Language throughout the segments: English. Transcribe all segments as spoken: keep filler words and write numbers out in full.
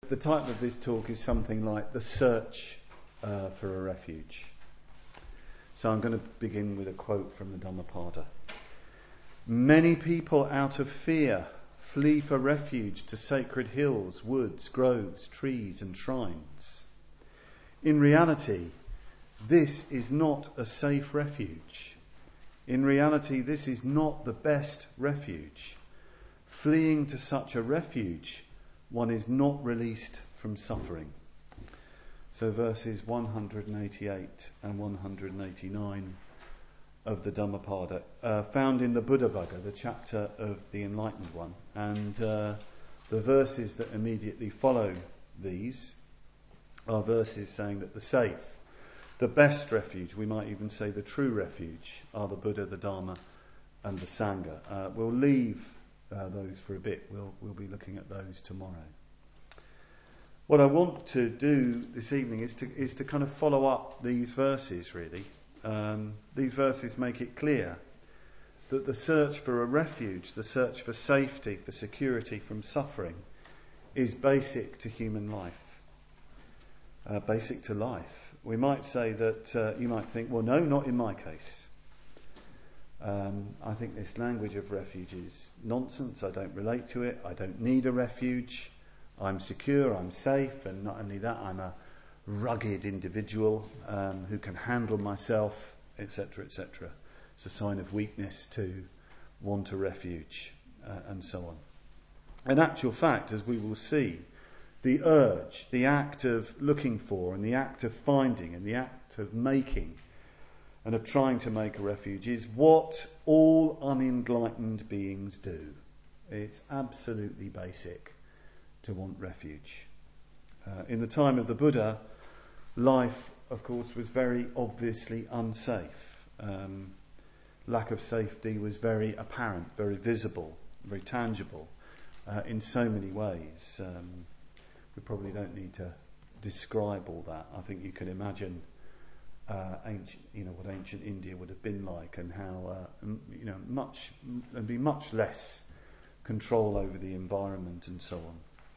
the title of this talk is something like The Search uh, for a Refuge. So I'm going to begin with a quote from the Dhammapada. Many people out of fear flee for refuge to sacred hills, woods, groves, trees and shrines. In reality, this is not a safe refuge. In reality, this is not the best refuge. Fleeing to such a refuge, one is not released from suffering. So verses one hundred eighty-eight and one hundred eighty-nine of the Dhammapada, uh, found in the Buddhavagga, the chapter of the Enlightened One. And uh, the verses that immediately follow these are verses saying that the safe, the best refuge, we might even say the true refuge, are the Buddha, the Dharma and the Sangha. Uh, we'll leave uh, those for a bit. We'll, we'll be looking at those tomorrow. What I want to do this evening is to is to kind of follow up these verses, really. Um, these verses make it clear that the search for a refuge, the search for safety, for security from suffering, is basic to human life, uh, basic to life. We might say that, uh, you might think, well, no, not in my case. Um, I think this language of refuge is nonsense. I don't relate to it. I don't need a refuge. I'm secure, I'm safe, and not only that, I'm a rugged individual um, who can handle myself, et cetera, et cetera. It's a sign of weakness to want a refuge, uh, and so on. In actual fact, as we will see, the urge, the act of looking for, and the act of finding, and the act of making, and of trying to make a refuge is what all unenlightened beings do. It's absolutely basic to want refuge. Uh, in the time of the Buddha, life, of course, was very obviously unsafe. Um, lack of safety was very apparent, very visible, very tangible uh, in so many ways. Um, we probably don't need to describe all that. I think you can imagine uh, ancient, you know, what ancient India would have been like, and how uh, m- you know much there'd be much less control over the environment and so on.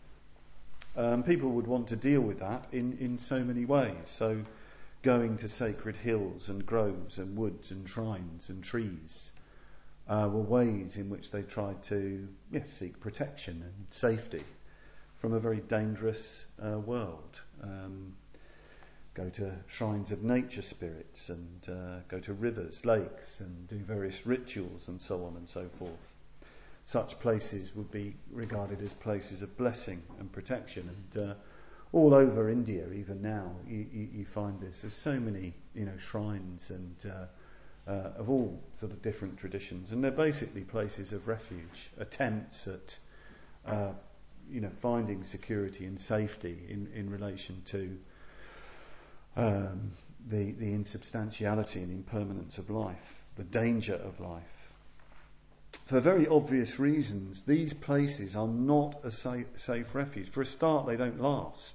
Um, people would want to deal with that in, in so many ways. So going to sacred hills and groves and woods and shrines and trees uh, were ways in which they tried to yes, seek protection and safety from a very dangerous uh, world. Um, go to shrines of nature spirits and uh, go to rivers, lakes, and do various rituals and so on and so forth. Such places would be regarded as places of blessing and protection, and uh, all over India, even now, you, you, you find this. There's so many, you know, shrines and uh, uh, of all sort of different traditions, and they're basically places of refuge, attempts at, uh, you know, finding security and safety in, in relation to um, the the insubstantiality and impermanence of life, the danger of life. For very obvious reasons, these places are not a safe, safe refuge. For a start, they don't last.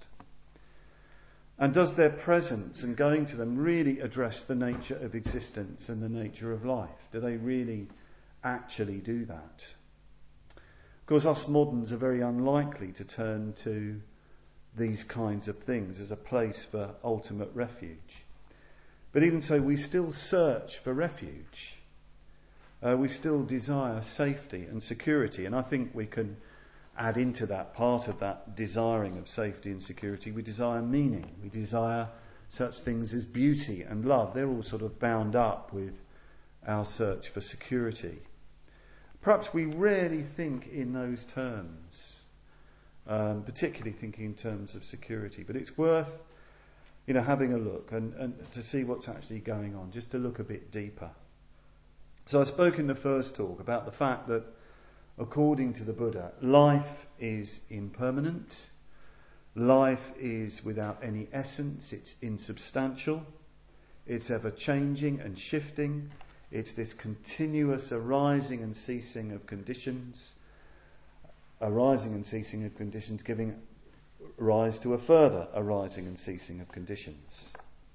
And does their presence and going to them really address the nature of existence and the nature of life? Do they really actually do that? Of course, us moderns are very unlikely to turn to these kinds of things as a place for ultimate refuge. But even so, we still search for refuge. Uh, we still desire safety and security, and I think we can add into that, part of that desiring of safety and security, we desire meaning, we desire such things as beauty and love. They're all sort of bound up with our search for security. Perhaps we rarely think in those terms, um, particularly thinking in terms of security, but it's worth, you know, having a look and, and to see what's actually going on, just to look a bit deeper. So I spoke in the first talk about the fact that, according to the Buddha, life is impermanent, life is without any essence, it's insubstantial, it's ever changing and shifting, it's this continuous arising and ceasing of conditions, arising and ceasing of conditions giving rise to a further arising and ceasing of conditions.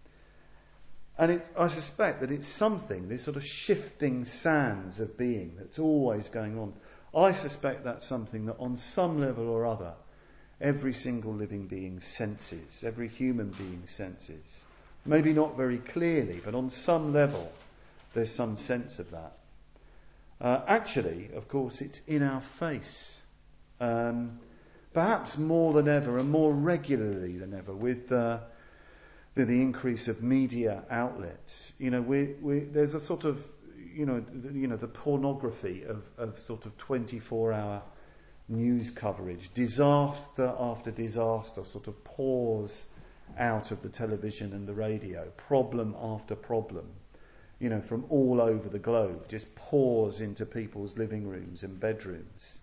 And it, I suspect that it's something, this sort of shifting sands of being that's always going on. I suspect that's something that on some level or other every single living being senses, every human being senses. Maybe not very clearly, but on some level there's some sense of that. Uh, actually, of course, it's in our face, um, perhaps more than ever and more regularly than ever with uh, the, the increase of media outlets. You know, we, we, there's a sort of, you know, the, you know, the pornography of, of sort of twenty-four hour news coverage, disaster after disaster sort of pours out of the television and the radio, problem after problem, you know, from all over the globe, just pours into people's living rooms and bedrooms.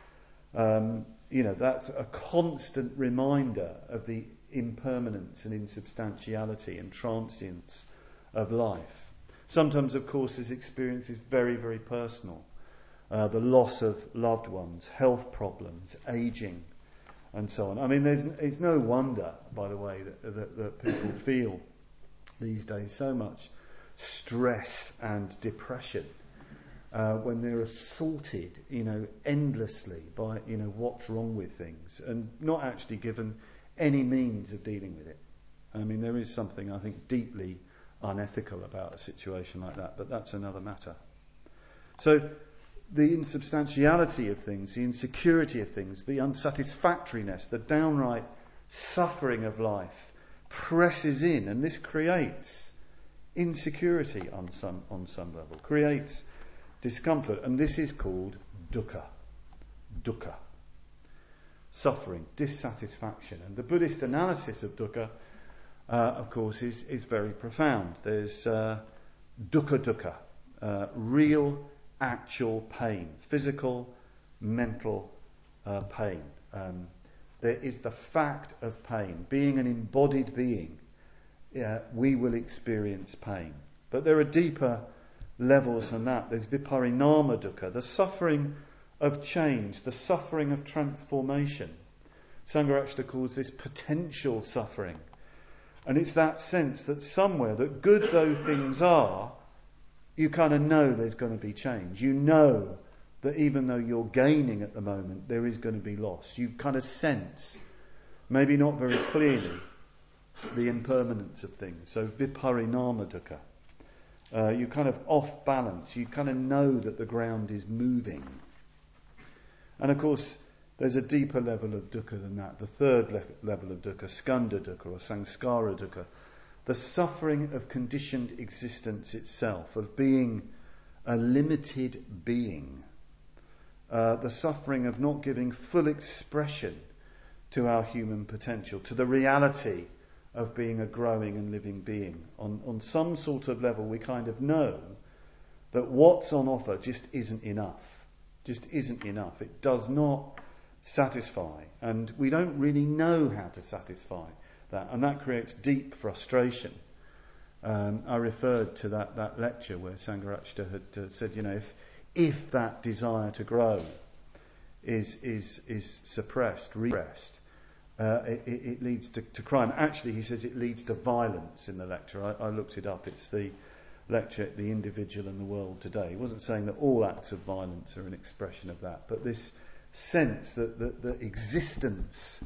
Um, you know, that's a constant reminder of the impermanence and insubstantiality and transience of life. Sometimes, of course, this experience is very, very personal. Uh, the loss of loved ones, health problems, ageing, and so on. I mean, there's, it's no wonder, by the way, that, that, that people feel these days so much stress and depression uh, when they're assaulted, you know, endlessly by, you know, what's wrong with things, and not actually given any means of dealing with it. I mean, there is something, I think, deeply unethical about a situation like that, but that's another matter. So, the insubstantiality of things, the insecurity of things, the unsatisfactoriness, the downright suffering of life presses in, and this creates insecurity on some on some level, creates discomfort, and this is called dukkha. Dukkha. Suffering, dissatisfaction. And the Buddhist analysis of dukkha, uh, of course, is, is very profound. There's uh, dukkha dukkha, uh, real actual pain, physical, mental uh, pain. Um, there is the fact of pain. Being an embodied being, yeah, we will experience pain. But there are deeper levels than that. There's viparinama dukkha, the suffering of change, the suffering of transformation. Sangharakshita calls this potential suffering. And it's that sense that somewhere, that good though things are, you kind of know there's going to be change. You know that even though you're gaining at the moment, there is going to be loss. You kind of sense, maybe not very clearly, the impermanence of things. So viparinama dukkha. Uh, you're kind of off balance. You kind of know that the ground is moving. And of course, there's a deeper level of dukkha than that. The third le- level of dukkha, skandha dukkha or samskara dukkha. The suffering of conditioned existence itself, of being a limited being. Uh, the suffering of not giving full expression to our human potential, to the reality of being a growing and living being. On, on some sort of level, we kind of know that what's on offer just isn't enough. Just isn't enough. It does not satisfy. And we don't really know how to satisfy that, and that creates deep frustration. Um, I referred to that, that lecture where Sangharakshita had uh, said, you know, if if that desire to grow is is is suppressed, repressed, uh, it, it leads to, to crime. Actually, he says it leads to violence in the lecture. I, I looked it up. It's the lecture, The Individual and the World Today. He wasn't saying that all acts of violence are an expression of that, but this sense that the, the existence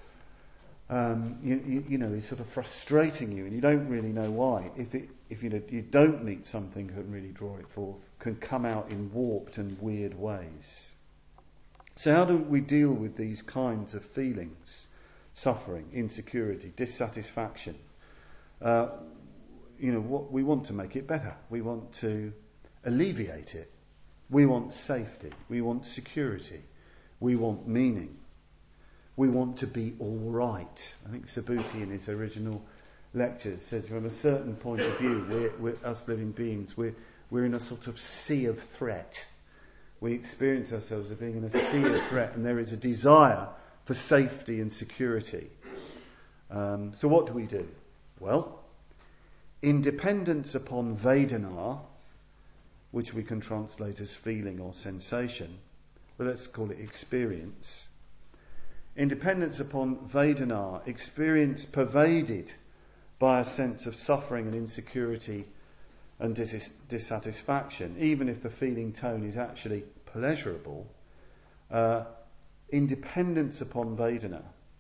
Um, you, you, you know, is sort of frustrating you, and you don't really know why. If it, if you, you don't meet something that can really draw it forth, can come out in warped and weird ways. So how do we deal with these kinds of feelings? Suffering, insecurity, dissatisfaction. Uh, you know, what we want to make it better. We want to alleviate it. We want safety. We want security. We want meaning. We want to be all right. I think Subhuti in his original lectures said from a certain point of view, we're, we're us living beings, we're, we're in a sort of sea of threat. We experience ourselves as being in a sea of threat, and there is a desire for safety and security. Um, so what do we do? Well, in dependence upon Vedana, which we can translate as feeling or sensation, but let's call it experience. In dependence upon Vedana, experience pervaded by a sense of suffering and insecurity and dis- dissatisfaction, even if the feeling tone is actually pleasurable, uh, in dependence upon Vedana,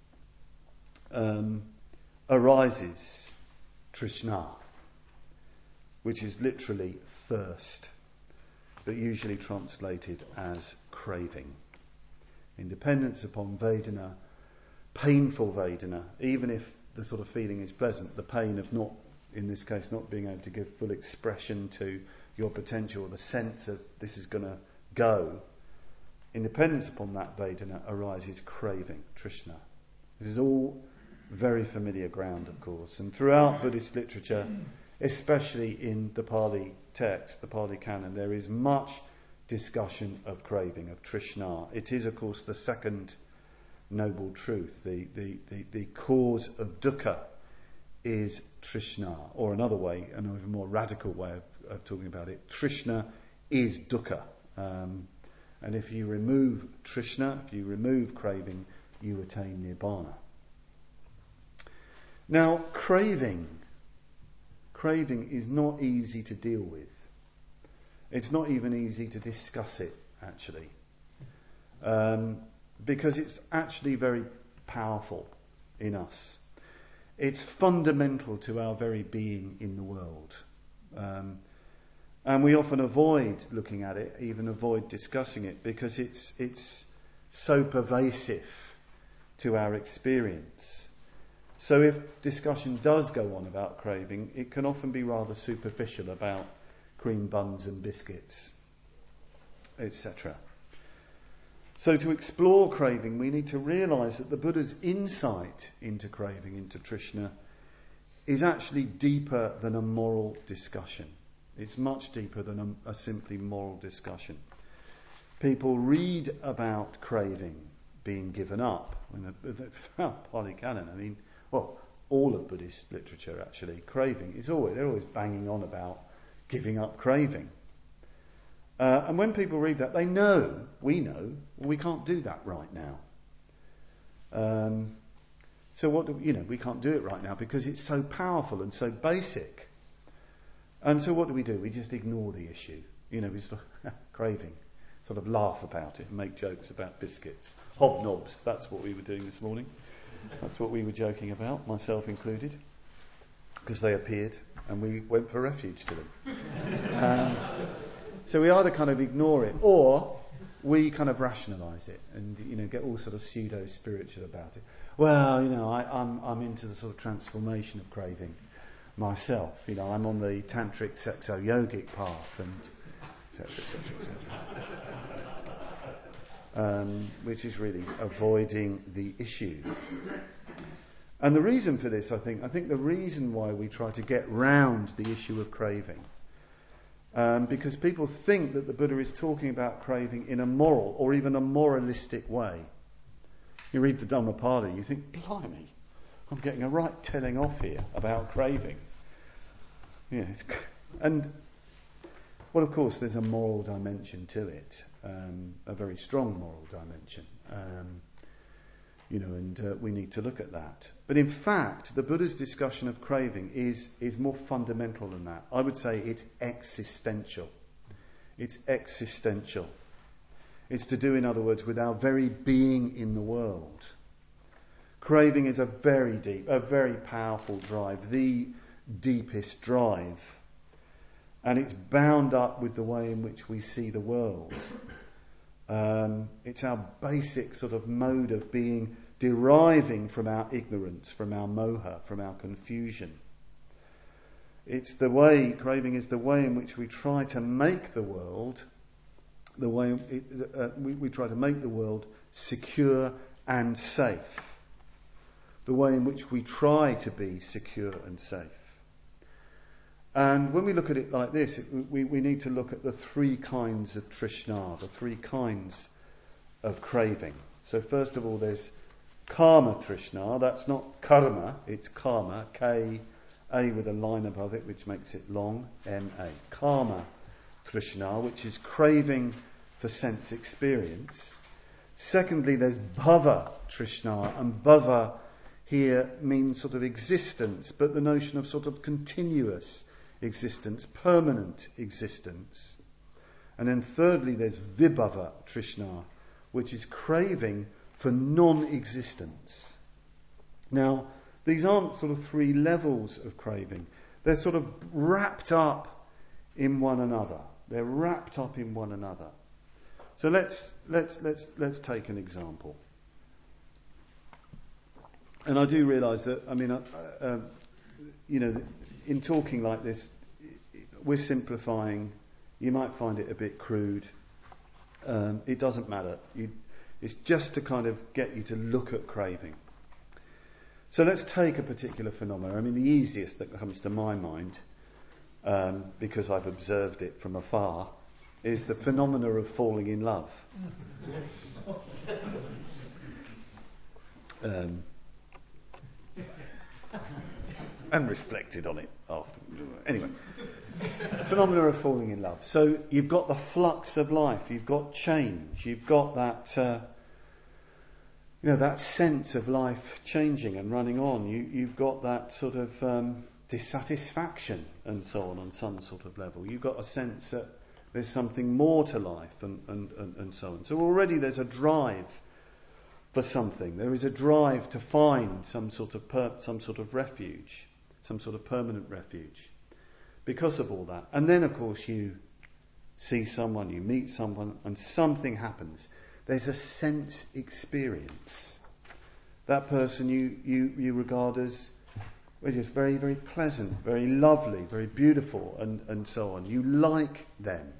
um, arises trishna, which is literally thirst, but usually translated as craving. Independence upon Vedana, painful Vedana, even if the sort of feeling is pleasant, the pain of not, in this case, not being able to give full expression to your potential, the sense of this is going to go. Independence upon that Vedana arises craving, trishna. This is all very familiar ground, of course, and throughout Buddhist literature, especially in the Pali text, the Pali canon, there is much discussion of craving, of trishna. It is, of course, the second noble truth. The, the, the, the cause of dukkha is trishna, or another way, an even more radical way of, of talking about it, trishna is dukkha. Um, and if you remove trishna, if you remove craving, you attain nibbana. Now, craving, craving is not easy to deal with. It's not even easy to discuss it, actually, um, because it's actually very powerful in us. It's fundamental to our very being in the world. Um, and we often avoid looking at it, even avoid discussing it, because it's it's so pervasive to our experience. So if discussion does go on about craving, it can often be rather superficial, about cream buns and biscuits, et cetera. So to explore craving, we need to realise that the Buddha's insight into craving, into trishna, is actually deeper than a moral discussion. It's much deeper than a, a simply moral discussion. People read about craving being given up when the, throughout Pali Canon. I mean, well, all of Buddhist literature actually, craving is always they're always banging on about giving up craving. Uh, and when people read that, they know, we know, well, we can't do that right now. Um, so what do we, you know, we can't do it right now because it's so powerful and so basic. And so what do we do? We just ignore the issue. You know, we sort of craving, sort of laugh about it and make jokes about biscuits. Hobnobs, that's what we were doing this morning. That's what we were joking about, myself included, because they appeared and we went for refuge to them. Um, so we either kind of ignore it or we kind of rationalise it and, you know, get all sort of pseudo-spiritual about it. Well, you know, I, I'm, I'm into the sort of transformation of craving myself. You know, I'm on the tantric sexo-yogic path and et cetera, et cetera, et cetera. Um, which is really avoiding the issue. And the reason for this, I think, I think the reason why we try to get round the issue of craving, um, because people think that the Buddha is talking about craving in a moral or even a moralistic way. You read the Dhammapada, you think, blimey, I'm getting a right telling off here about craving. Yeah, it's, and, well, of course, there's a moral dimension to it, um, a very strong moral dimension. Um, You know, and uh, we need to look at that. But in fact, the Buddha's discussion of craving is, is more fundamental than that. I would say it's existential. It's existential. It's to do, in other words, with our very being in the world. Craving is a very deep, a very powerful drive, the deepest drive. And it's bound up with the way in which we see the world. Um, it's our basic sort of mode of being, deriving from our ignorance, from our moha, from our confusion. It's the way, craving is the way in which we try to make the world, the way it, uh, we, we try to make the world secure and safe. The way in which we try to be secure and safe. And when we look at it like this, it, we, we need to look at the three kinds of trishna, the three kinds of craving. So first of all, there's karma trishna. That's not karma, it's karma, K, A with a line above it, which makes it long, M A. Karma trishna, which is craving for sense experience. Secondly, there's bhava trishna, and bhava here means sort of existence, but the notion of sort of continuous existence, permanent existence. And then thirdly, there's vibhava trishna, which is craving for non-existence. Now, these aren't sort of three levels of craving. They're sort of wrapped up in one another. They're wrapped up in one another. So let's let's let's let's take an example. And I do realise that, I mean, uh, uh, you know, in talking like this, we're simplifying. You might find it a bit crude. Um, it doesn't matter. You, it's just to kind of get you to look at craving. So let's take a particular phenomenon. I mean, the easiest that comes to my mind, um, because I've observed it from afar, is the phenomena of falling in love. Um, and reflected on it after. Anyway, the phenomena of falling in love. So you've got the flux of life, you've got change, you've got that, uh, you know, that sense of life changing and running on. You, you've got that sort of um, dissatisfaction and so on on some sort of level. You've got a sense that there's something more to life and, and, and, and so on. So already there's a drive for something. There is a drive to find some sort of per, some sort of refuge, some sort of permanent refuge because of all that. And then, of course, you see someone, you meet someone, and something happens. There's a sense experience. That person you, you, you regard as well, just very, very pleasant, very lovely, very beautiful, and, and so on. You like them.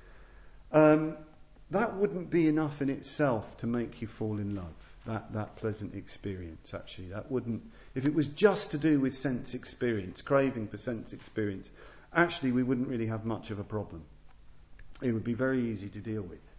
Um, that wouldn't be enough in itself to make you fall in love. That that pleasant experience, actually. That wouldn't, if it was just to do with sense experience, craving for sense experience, actually we wouldn't really have much of a problem. It would be very easy to deal with.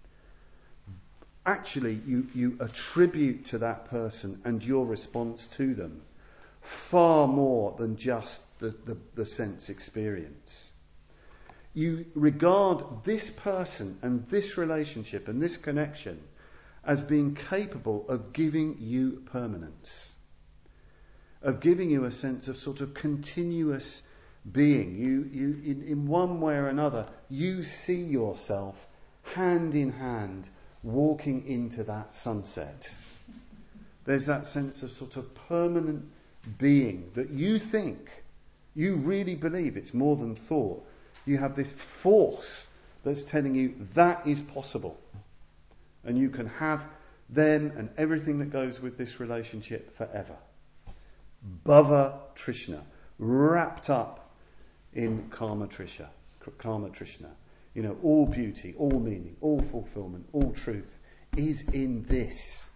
Actually, you, you attribute to that person and your response to them far more than just the, the, the sense experience. You regard this person and this relationship and this connection as being capable of giving you permanence, of giving you a sense of sort of continuous being. You, you, in, in one way or another, you see yourself hand in hand walking into that sunset. There's that sense of sort of permanent being that you think, you really believe, it's more than thought. You have this force that's telling you that is possible. And you can have them and everything that goes with this relationship forever. Bhava Trishna, wrapped up in Kama Trishna, Kama Trishna. You know, all beauty, all meaning, all fulfillment, all truth is in this.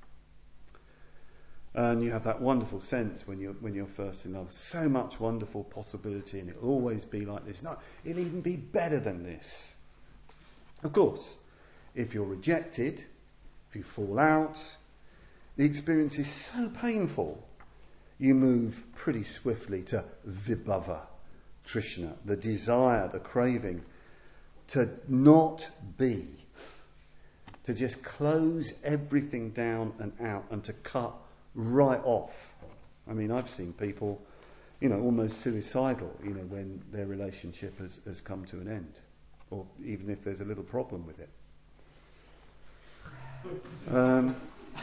And you have that wonderful sense when you're when you're first in love. So much wonderful possibility, and it'll always be like this. No, it'll even be better than this. Of course, if you're rejected, if you fall out, the experience is so painful, you move pretty swiftly to vibhava, Trishna, the desire, the craving, to not be, to just close everything down and out and to cut right off. I mean, I've seen people, you know, almost suicidal, you know, when their relationship has, has come to an end, or even if there's a little problem with it. Um,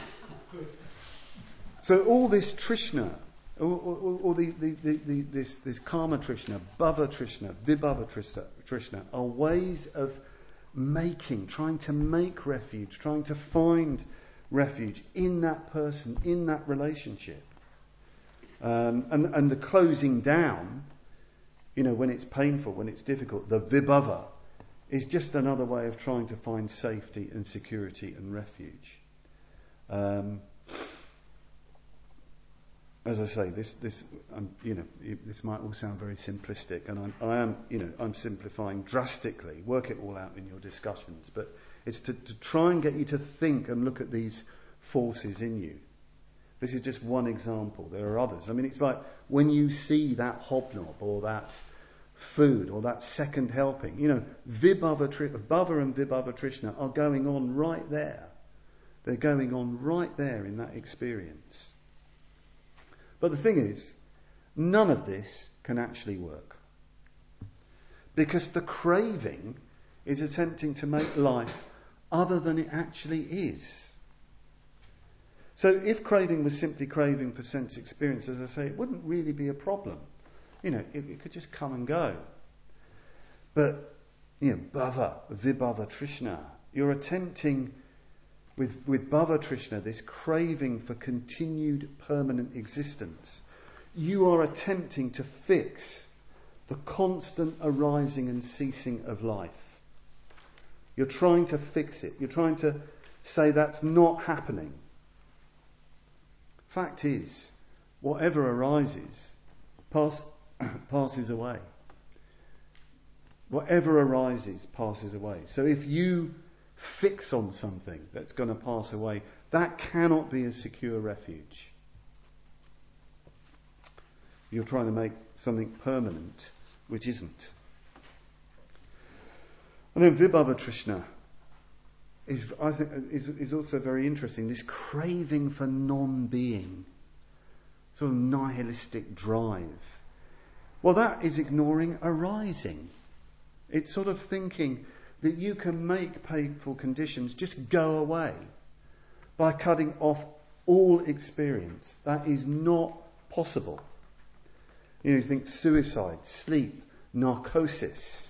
so all this Trishna, or, or, or the, the, the, the, this, this Kama Trishna, Bhava Trishna, Vibhava Trishna, Trishna are ways of making, trying to make refuge, trying to find refuge in that person, in that relationship. Um, and, and the closing down, you know, when it's painful, when it's difficult, the vibhava is just another way of trying to find safety and security and refuge. Um, as I say, this, this, um, you know, it, this might all sound very simplistic, and I'm, I am, you know, I'm simplifying drastically. Work it all out in your discussions, but it's to, to try and get you to think and look at these forces in you. This is just one example. There are others. I mean, it's like when you see that hobnob or that food or that second helping, you know, Vibhava, Bhava and Vibhava Trishna are going on right there. They're going on right there in that experience. But the thing is, none of this can actually work. Because the craving is attempting to make life other than it actually is. So if craving was simply craving for sense experience, as I say, it wouldn't really be a problem. You know, it, it could just come and go. But, you know, bhava, vibhava trishna, you're attempting with, with bhava trishna, this craving for continued permanent existence. You are attempting to fix the constant arising and ceasing of life. You're trying to fix it. You're trying to say that's not happening. Fact is, whatever arises pass, passes away. Whatever arises passes away. So if you fix on something that's going to pass away, that cannot be a secure refuge. You're trying to make something permanent, which isn't. And then vibhava trishna is, I think, is, is also very interesting. This craving for non-being, sort of nihilistic drive. Well, that is ignoring arising. It's sort of thinking that you can make painful conditions just go away by cutting off all experience. That is not possible. You know, you think suicide, sleep, narcosis,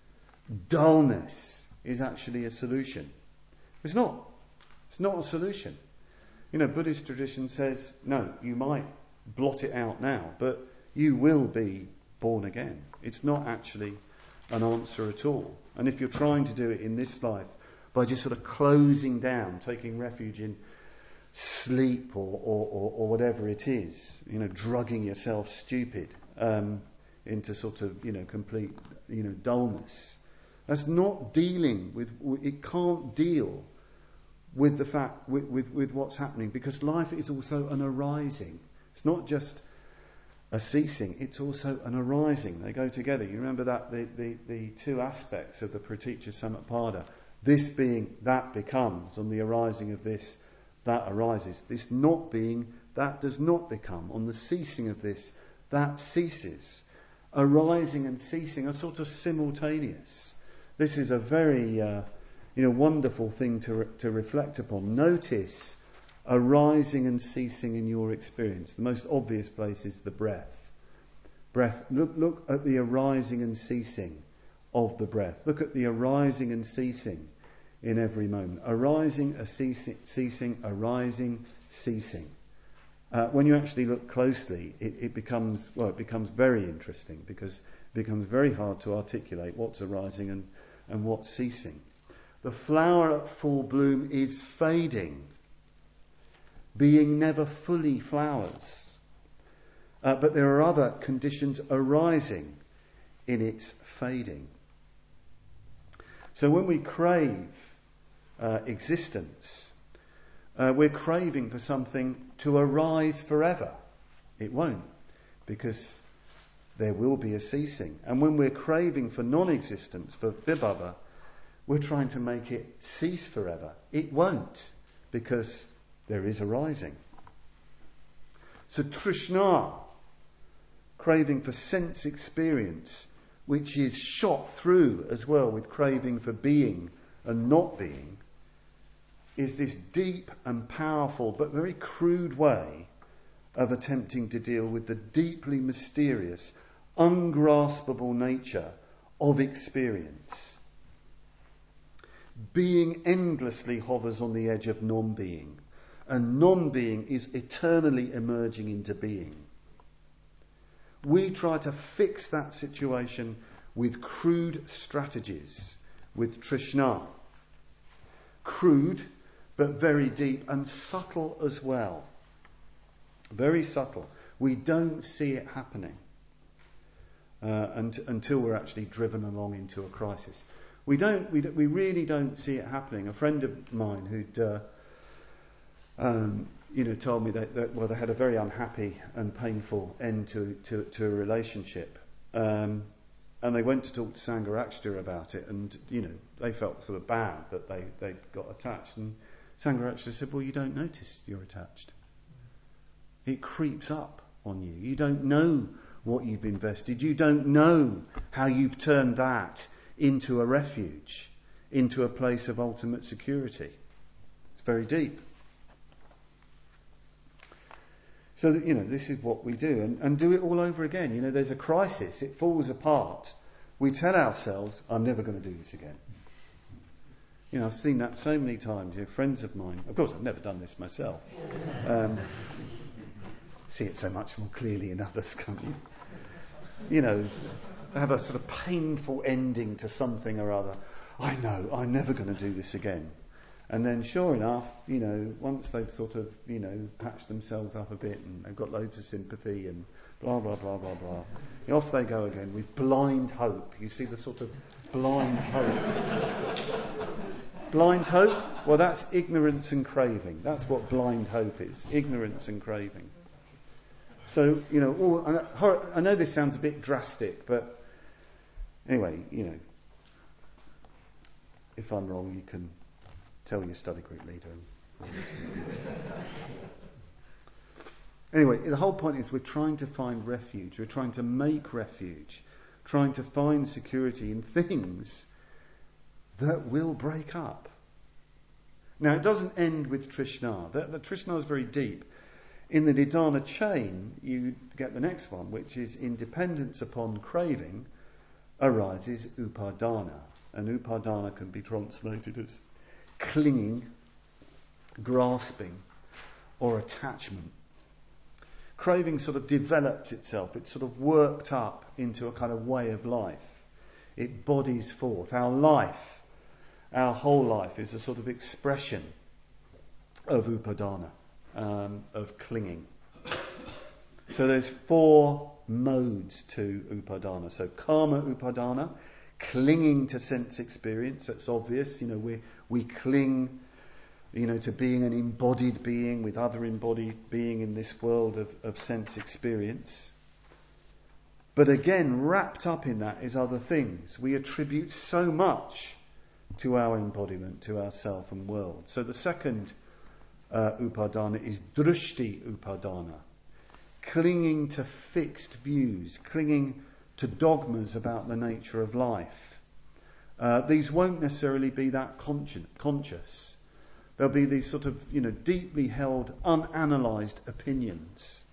dullness is actually a solution. It's not. It's not a solution. You know, Buddhist tradition says, no, you might blot it out now, but you will be born again. It's not actually an answer at all. And if you're trying to do it in this life by just sort of closing down, taking refuge in sleep or, or, or, or whatever it is, you know, drugging yourself stupid um, into sort of, you know, complete, you know, dullness. That's not dealing with, it can't deal with the fact, with, with, with what's happening, because life is also an arising. It's not just a ceasing, it's also an arising. They go together. You remember that, the, the, the two aspects of the Pratitya Samutpada, this being, that becomes, on the arising of this, that arises. This not being, that does not become. On the ceasing of this, that ceases. Arising and ceasing are sort of simultaneous. This is a very uh, you know, wonderful thing to, re- to reflect upon. Notice arising and ceasing in your experience. The most obvious place is the breath. Breath. Look, look at the arising and ceasing of the breath. Look at the arising and ceasing in every moment. Arising, a ceasing, ceasing, arising, ceasing. Uh, when you actually look closely, it, it becomes well, it becomes very interesting, because it becomes very hard to articulate what's arising and, and what's ceasing. The flower at full bloom is fading, being never fully flowers. Uh, but there are other conditions arising in its fading. So when we crave uh, existence, uh, we're craving for something to arise forever. It won't, because there will be a ceasing. And when we're craving for non-existence, for vibhava, we're trying to make it cease forever. It won't, because there is arising. So trishna, craving for sense experience, which is shot through as well with craving for being and not being, is this deep and powerful but very crude way of attempting to deal with the deeply mysterious, ungraspable nature of experience. Being endlessly hovers on the edge of non-being, and non-being is eternally emerging into being. We try to fix that situation with crude strategies, with trishna. Crude, but very deep and subtle as well. Very subtle. We don't see it happening uh, and, until we're actually driven along into a crisis. We don't. We, we really don't see it happening. A friend of mine who'd, uh, um, you know, told me that, that well, they had a very unhappy and painful end to to, to a relationship, um, and they went to talk to Sangharakshita about it, and you know, they felt sort of bad that they they got attached, and Sangharakshita said, "Well, you don't notice you're attached. It creeps up on you. You don't know what you've invested. You don't know how you've turned that into a refuge, into a place of ultimate security." It's very deep. So that, you know, this is what we do, and, and do it all over again. You know, there's a crisis, it falls apart. We tell ourselves, I'm never going to do this again. You know, I've seen that so many times. You know, friends of mine, of course I've never done this myself. Um, see it so much more clearly in others, can't you? You know, have a sort of painful ending to something or other. I know, I'm never going to do this again. And then sure enough, you know, once they've sort of, you know, patched themselves up a bit and they've got loads of sympathy and blah, blah, blah, blah, blah, off they go again with blind hope. You see the sort of blind hope. Blind hope? Well, that's ignorance and craving. That's what blind hope is. Ignorance and craving. So, you know, all, I know this sounds a bit drastic, but anyway, you know, if I'm wrong, you can tell your study group leader. And anyway, the whole point is we're trying to find refuge. We're trying to make refuge. Trying to find security in things that will break up. Now, it doesn't end with Trishna. The, the Trishna is very deep. In the Nidana chain, you get the next one, which is independence upon craving arises upadana. And upadana can be translated as clinging, grasping, or attachment. Craving sort of developed itself. It's sort of worked up into a kind of way of life. It bodies forth. Our life, our whole life, is a sort of expression of upadana, um, of clinging. So there's four modes to upadana. So kama upadana, clinging to sense experience. That's obvious. You know, we we cling, you know, to being an embodied being with other embodied being in this world of, of sense experience. But again, wrapped up in that is other things. We attribute so much to our embodiment, to our self and world. So the second uh, upadana is drushti upadana, clinging to fixed views, clinging to dogmas about the nature of life. Uh, these won't necessarily be that consci- conscious. There'll be these sort of, you know, deeply held, unanalysed opinions.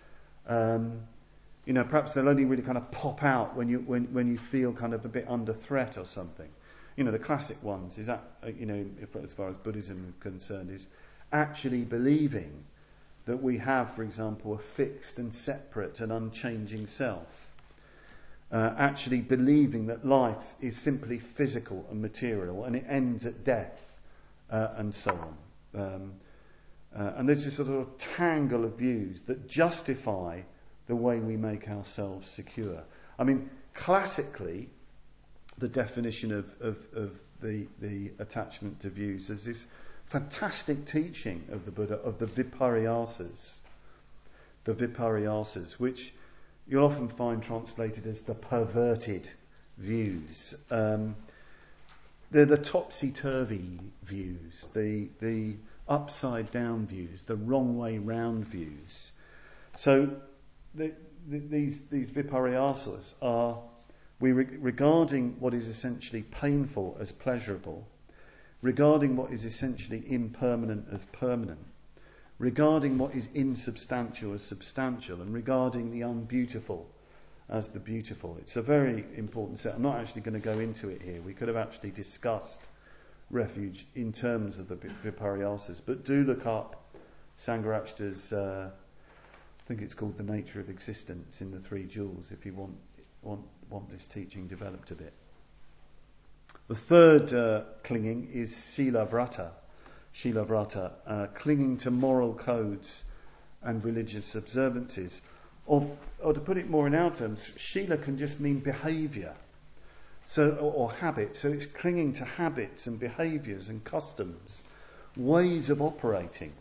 Um, you know, perhaps they'll only really kind of pop out when you when, when you feel kind of a bit under threat or something. You know, the classic ones is that, you know, if, as far as Buddhism is concerned, is actually believing that we have, for example, a fixed and separate and unchanging self. Uh, actually believing that life is simply physical and material and it ends at death, uh, and so on. Um, uh, and there's this sort of tangle of views that justify the way we make ourselves secure. I mean, classically, the definition of, of, of the, the attachment to views is this fantastic teaching of the Buddha, of the Viparyasas. The Viparyasas, which you'll often find translated as the perverted views. Um, they're the topsy-turvy views, the the upside-down views, the wrong way round views. So the, the, these these Viparyasas are we re- regarding what is essentially painful as pleasurable, regarding what is essentially impermanent as permanent, regarding what is insubstantial as substantial, and regarding the unbeautiful as the beautiful. It's a very important set. I'm not actually going to go into it here. We could have actually discussed refuge in terms of the Viparyasas, but do look up Sangharakshita's, uh, I think it's called The Nature of Existence in the Three Jewels, if you want want, want this teaching developed a bit. The third uh, clinging is Sila Vrata. Shila Vrata, uh, clinging to moral codes and religious observances. Or, or to put it more in our terms, Shila can just mean behaviour, so or, or habit. So it's clinging to habits and behaviours and customs, ways of operating,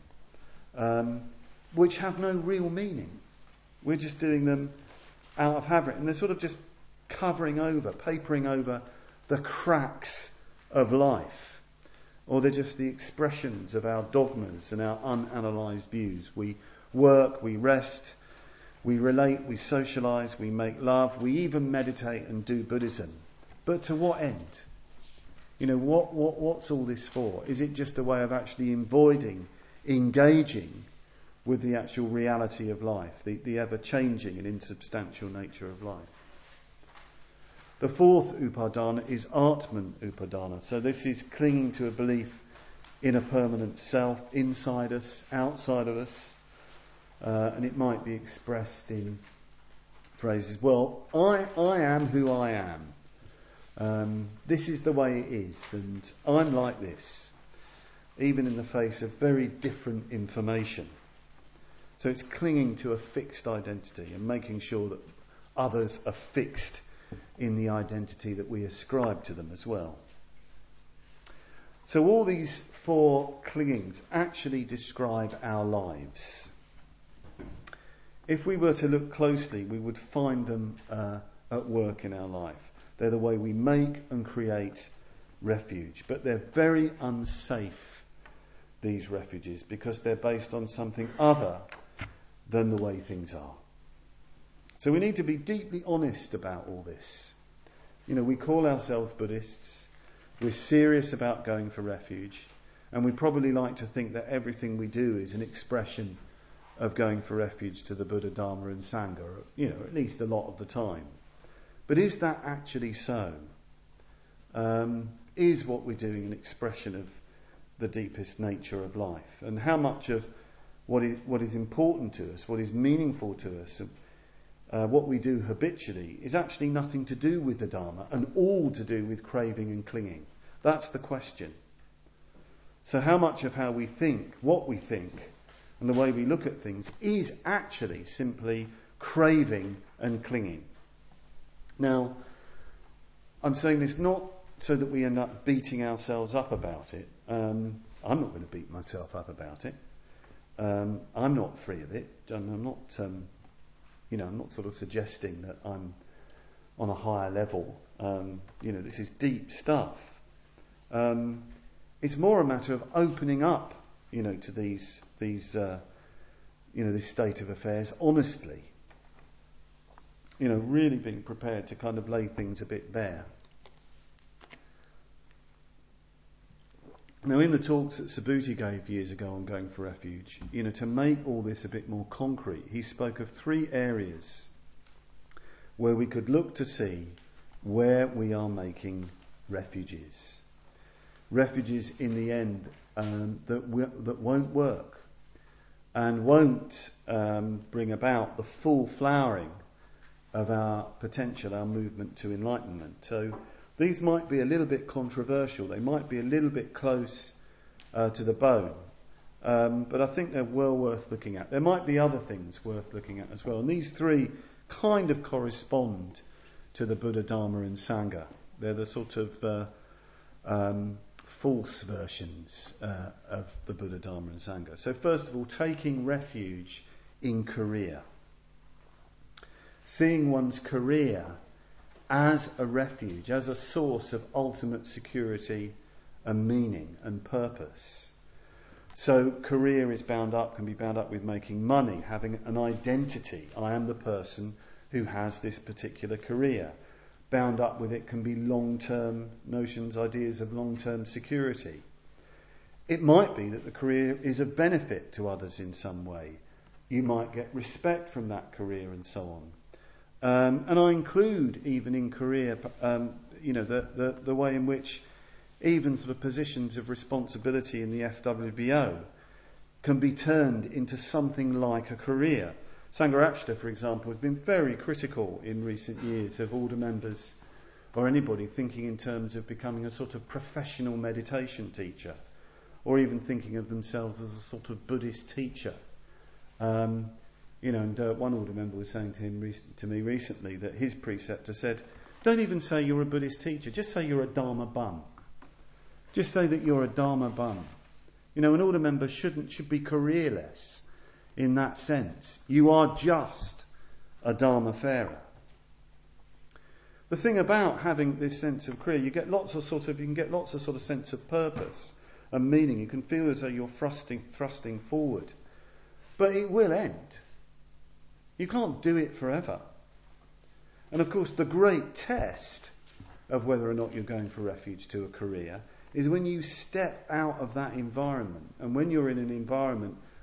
um, which have no real meaning. We're just doing them out of habit, and they're sort of just covering over, papering over the cracks of life. Or they're just the expressions of our dogmas and our unanalysed views. We work, we rest, we relate, we socialise, we make love, we even meditate and do Buddhism. But to what end? You know, what, what what's all this for? Is it just a way of actually avoiding engaging with the actual reality of life, the, the ever-changing and insubstantial nature of life. The fourth upadana is Atman upadana. So this is clinging to a belief in a permanent self, inside us, outside of us. Uh, and it might be expressed in phrases, well, I, I am who I am. Um, this is the way it is, and I'm like this, even in the face of very different information. So it's clinging to a fixed identity and making sure that others are fixed in the identity that we ascribe to them as well. So all these four clingings actually describe our lives. If we were to look closely, we would find them uh, at work in our life. They're the way we make and create refuge. But they're very unsafe, these refuges, because they're based on something other than the way things are. So we need to be deeply honest about all this. You know, we call ourselves Buddhists. We're serious about going for refuge. And we probably like to think that everything we do is an expression of going for refuge to the Buddha, Dharma and Sangha, you know, at least a lot of the time. But is that actually so? Um, is what we're doing an expression of the deepest nature of life? And how much of what is, what is important to us, what is meaningful to us, uh, what we do habitually, is actually nothing to do with the Dharma and all to do with craving and clinging? That's the question. So how much of how we think, what we think, and the way we look at things is actually simply craving and clinging? Now, I'm saying this not so that we end up beating ourselves up about it. Um, I'm not going to beat myself up about it. Um, I'm not free of it. I'm not, um, you know, I'm not sort of suggesting that I'm on a higher level. Um, you know, this is deep stuff. Um, it's more a matter of opening up, you know, to these these, uh, you know, this state of affairs honestly. You know, really being prepared to kind of lay things a bit bare. Now, in the talks that Subhuti gave years ago on going for refuge, you know, to make all this a bit more concrete, he spoke of three areas where we could look to see where we are making refuges. Refuges, in the end, um, that w- that won't work and won't um, bring about the full flowering of our potential, our movement to enlightenment. So these might be a little bit controversial. They might be a little bit close uh, to the bone. Um, but I think they're well worth looking at. There might be other things worth looking at as well. And these three kind of correspond to the Buddha, Dharma and Sangha. They're the sort of uh, um, false versions uh, of the Buddha, Dharma and Sangha. So first of all, taking refuge in career. Seeing one's career as a refuge, as a source of ultimate security and meaning and purpose. So career is bound up, can be bound up with making money, having an identity. I am the person who has this particular career. Bound up with it can be long-term notions, ideas of long-term security. It might be that the career is of benefit to others in some way. You might get respect from that career and so on. Um, and I include even in career, um, you know, the, the, the way in which even sort of positions of responsibility in the F W B O can be turned into something like a career. Sangharakshita, for example, has been very critical in recent years of order members or anybody thinking in terms of becoming a sort of professional meditation teacher, or even thinking of themselves as a sort of Buddhist teacher. Um, You know, and uh, one order member was saying to him rec- to me recently that his preceptor said, "Don't even say you're a Buddhist teacher. Just say you're a Dharma bum. Just say that you're a Dharma bum." You know, an order member shouldn't should be careerless in that sense. You are just a Dharma farer. The thing about having this sense of career, you get lots of sort of you can get lots of sort of sense of purpose and meaning. You can feel as though you're thrusting thrusting forward, but it will end. You can't do it forever. And of course, the great test of whether or not you're going for refuge to a career is when you step out of that environment, and when you're in an environment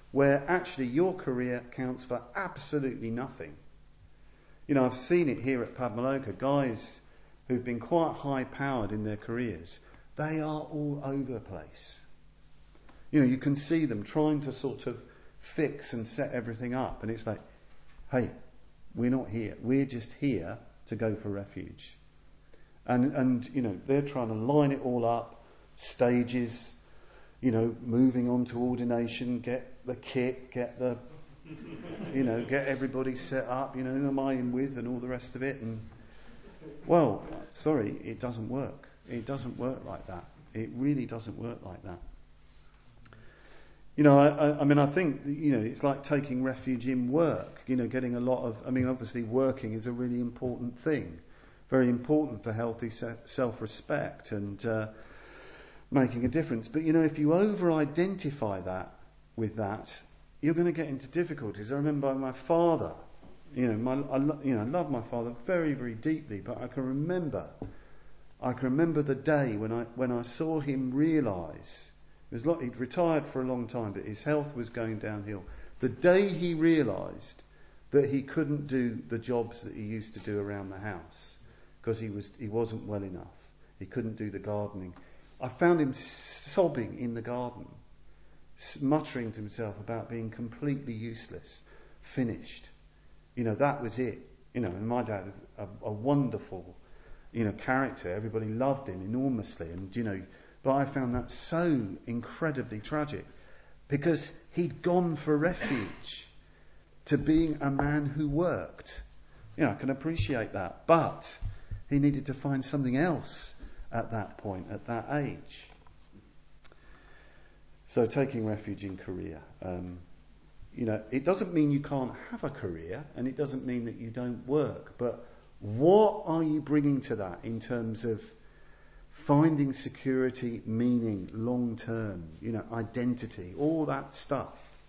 where actually your career counts for absolutely nothing. You know, I've seen it here at Padmaloka, guys who've been quite high-powered in their careers, they are all over the place. You know, you can see them trying to sort of fix and set everything up, and it's like, hey, we're not here. We're just here to go for refuge. And, and you know, they're trying to line it all up, stages, you know, moving on to ordination, get the kit, get the, you know, get everybody set up, you know, who am I in with and all the rest of it. And, well, sorry, it doesn't work. It doesn't work like that. It really doesn't work like that. You know, I, I mean, I think, you know, it's like taking refuge in work, you know, getting a lot of, I mean, obviously working is a really important thing, very important for healthy se- self-respect and uh, making a difference. But, you know, if you over-identify that with that, you're going to get into difficulties. I remember my father, you know, my, I, lo- you know, I love my father very, very deeply, but I can remember, I can remember the day when I when I saw him realise, it was like he'd retired for a long time, but his health was going downhill. The day he realised that he couldn't do the jobs that he used to do around the house because he was he wasn't well enough. He couldn't do the gardening. I found him sobbing in the garden, muttering to himself about being completely useless, finished. You know, that was it. You know, and my dad was a, a wonderful, you know, character. Everybody loved him enormously, and you know. But I found that so incredibly tragic because he'd gone for refuge to being a man who worked. You know, I can appreciate that. But he needed to find something else at that point, at that age. So taking refuge in career. Um, you know, it doesn't mean you can't have a career and it doesn't mean that you don't work. But what are you bringing to that in terms of finding security, meaning, long-term, you know, identity, all that stuff.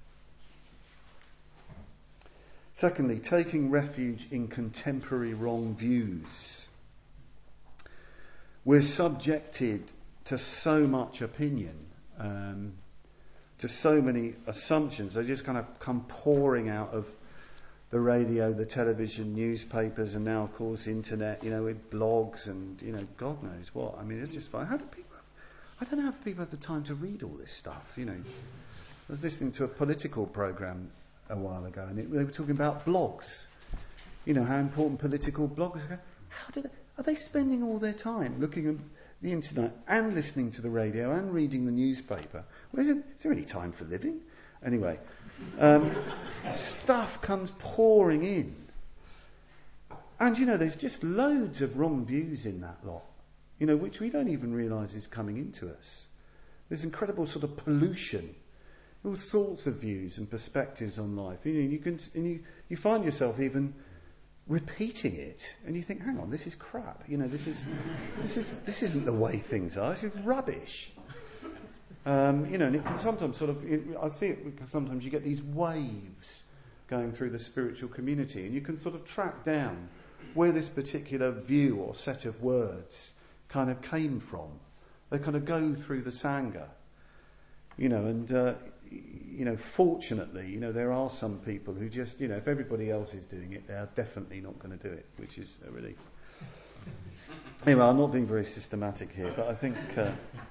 Secondly, taking refuge in contemporary wrong views. We're subjected to so much opinion, um, to so many assumptions. They just kind of come pouring out of the radio, the television, newspapers, and now, of course, internet, you know, with blogs and, you know, God knows what. I mean, it's just fine. How do people... I don't know how people have the time to read all this stuff, you know. I was listening to a political programme a while ago, and it, they were talking about blogs. You know, how important political blogs are. How do they... Are they spending all their time looking at the internet and listening to the radio and reading the newspaper? Well, is, it, is there any time for living? Anyway... Um, stuff comes pouring in. And, you know, there's just loads of wrong views in that lot, you know, which we don't even realise is coming into us. There's incredible sort of pollution, all sorts of views and perspectives on life. You know, you can, and you, you find yourself even repeating it, and you think, hang on, this is crap. You know, this is this is this isn't the way things are. It's rubbish. Um, you know, and it can sometimes sort of, it, I see it because sometimes you get these waves going through the spiritual community, and you can sort of track down where this particular view or set of words kind of came from. They kind of go through the Sangha, you know, and, uh, you know, fortunately, you know, there are some people who just, you know, if everybody else is doing it, they're definitely not going to do it, which is a relief. Anyway, I'm not being very systematic here, but I think... Uh,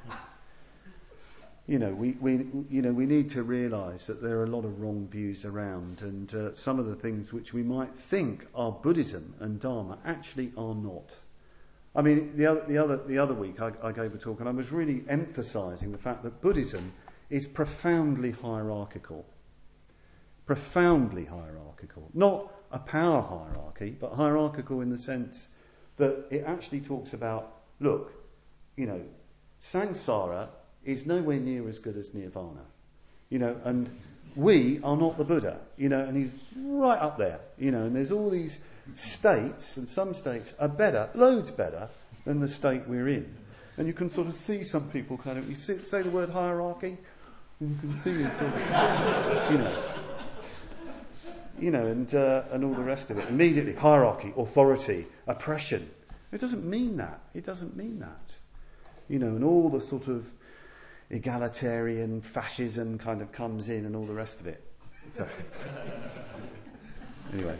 You know, we, we you know we need to realise that there are a lot of wrong views around, and uh, some of the things which we might think are Buddhism and Dharma actually are not. I mean, the other the other the other week I, I gave a talk, and I was really emphasising the fact that Buddhism is profoundly hierarchical, profoundly hierarchical, not a power hierarchy, but hierarchical in the sense that it actually talks about, look, you know, samsara is nowhere near as good as nirvana, you know, and we are not the Buddha, you know, and he's right up there, you know, and there's all these states, and some states are better, loads better, than the state we're in. And you can sort of see some people kind of, you see, say the word hierarchy, and you can see it sort of, you know, you know, and, uh, and all the rest of it. Immediately, hierarchy, authority, oppression. It doesn't mean that. It doesn't mean that. You know, and all the sort of, egalitarian fascism kind of comes in and all the rest of it. So, anyway.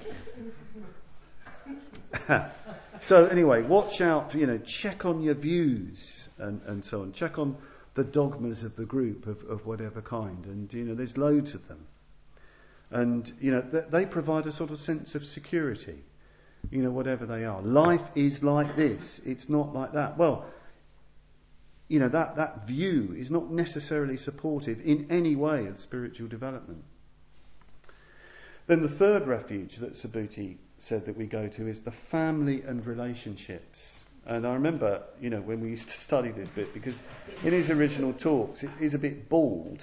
So anyway, watch out, you know, check on your views and, and so on. Check on the dogmas of the group of, of whatever kind. And, you know, there's loads of them. And, you know, th- they provide a sort of sense of security, you know, whatever they are. Life is like this. It's not like that. Well, you know, that, that view is not necessarily supportive in any way of spiritual development. Then the third refuge that Subhuti said that we go to is the family and relationships. And I remember, you know, when we used to study this bit, because in his original talks it is a bit bald,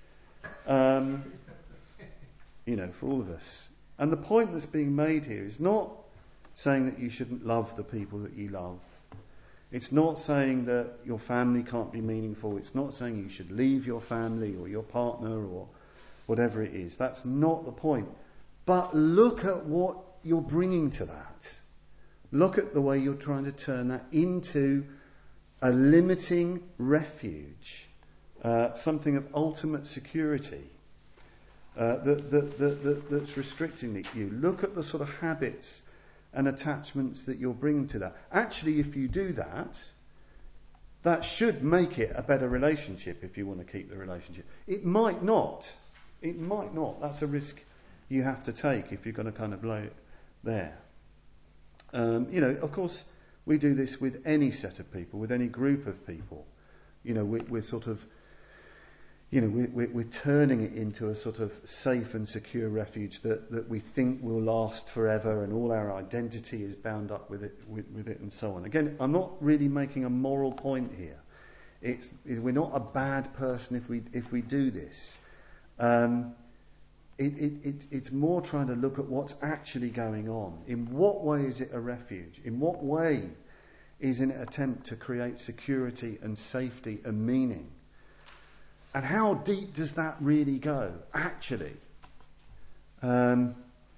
um, you know, for all of us. And the point that's being made here is not saying that you shouldn't love the people that you love. It's not saying that your family can't be meaningful. It's not saying you should leave your family or your partner or whatever it is. That's not the point. But look at what you're bringing to that. Look at the way you're trying to turn that into a limiting refuge, uh, something of ultimate security uh, that, that, that, that, that's restricting you. Look at the sort of habits and attachments that you're bringing to that. Actually, if you do that, that should make it a better relationship if you want to keep the relationship. It might not. It might not. That's a risk you have to take if you're going to kind of lay it there. Um, you know, of course, we do this with any set of people, with any group of people. You know, we, we're sort of, you know, we, we, we're turning it into a sort of safe and secure refuge that, that we think will last forever, and all our identity is bound up with it, with, with it, and so on. Again, I'm not really making a moral point here. It's we're not a bad person if we if we do this. Um, It, it, it, it's more trying to look at what's actually going on. In what way is it a refuge? In what way is it an attempt to create security and safety and meaning? And how deep does that really go, actually? Um,